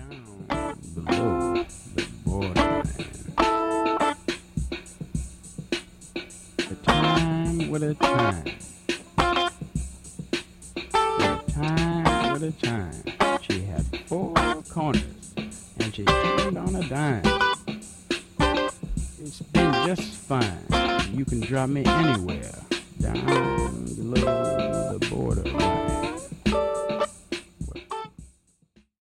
down below the borderline. The time with a time. With a time. She had four corners and she turned on a dime. It's been just fine. You can drop me anywhere down below the borderline.